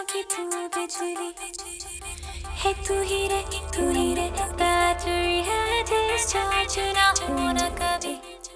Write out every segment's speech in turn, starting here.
की तू बिजली है, तू ही रे बैटरी है, डिस्चार्ज ना होना कभी।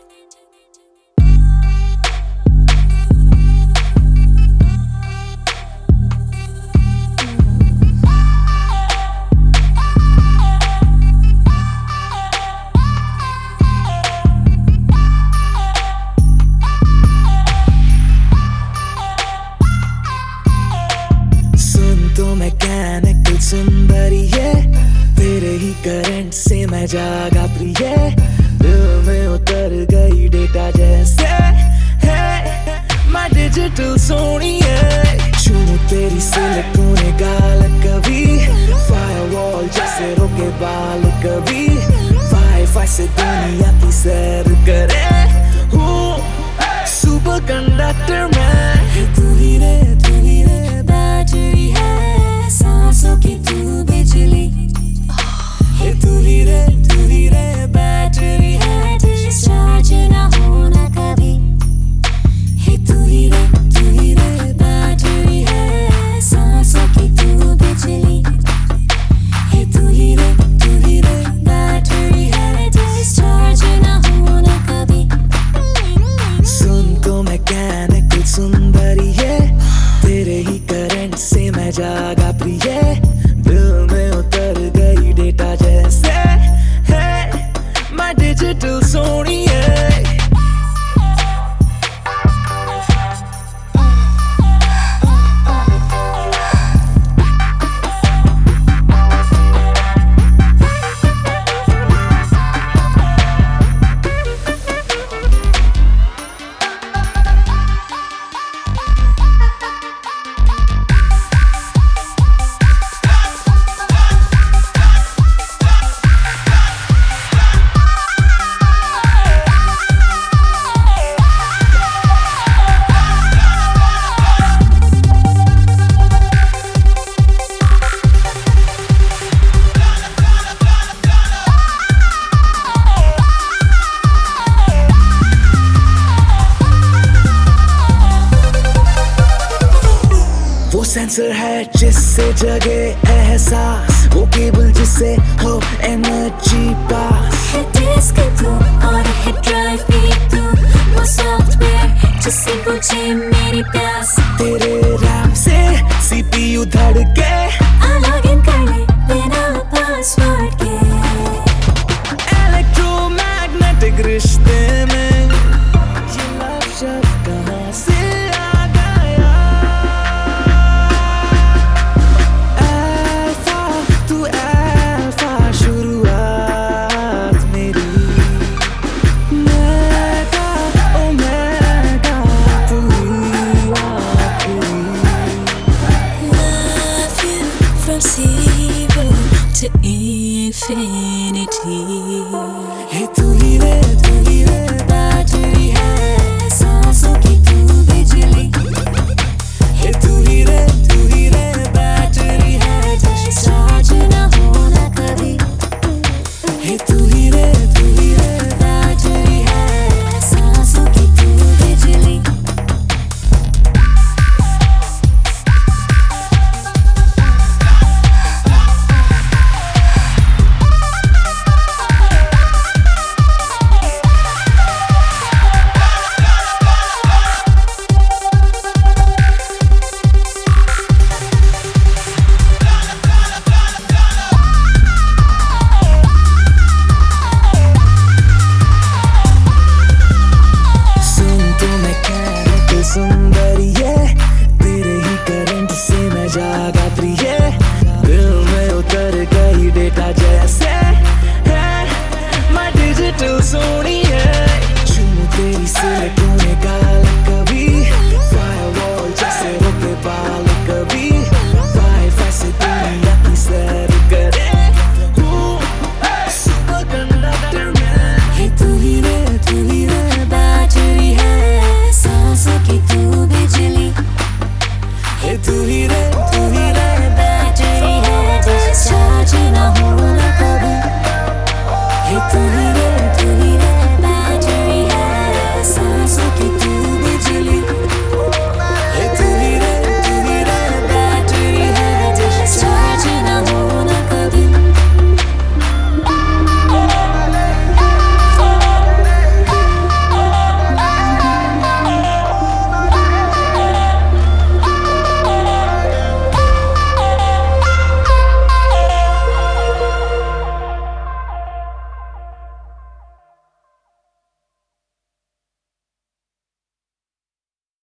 तो मैकेनिकल सुंदरी है, तेरे ही करंट से मैं जागा प्रिय, दिल में उतर गई डेटा जैसे है, मैं डिजिटल सोनी है, छू तेरी सिलिकॉन गाल कभी, फायरवॉल जैसे रोके बाल कभी, वाईफाई से दुनिया की सैर करे, हूँ सुपर कंडक्टर मैं, तू ही रे बैटरी है, सांसों की तू बिजली है, तू ही रे बैटरी है, डिस्चार्ज ना होना कभी है, तू ही रे बैटरी है, सांसों की तू बिजली है, तू ही रे बैटरी है, डिस्चार्ज ना होना कभी। सुन तो मैकेनिकल सुंदरी है, तेरे ही करंट से मैं जागा प्रिय, दिल में उतर गई डेटा जैसे है, मैं डिजिटल सोनी है। वो सेंसर है जिससे जगे एहसास, वो केबल जिससे हो एनर्जी पास, है डिस्क तू और है ड्राइव भी तू, वो सॉफ्टवेयर जिससे बुझे मेरी प्यास, तेरे रैम से सीपीयू धड़के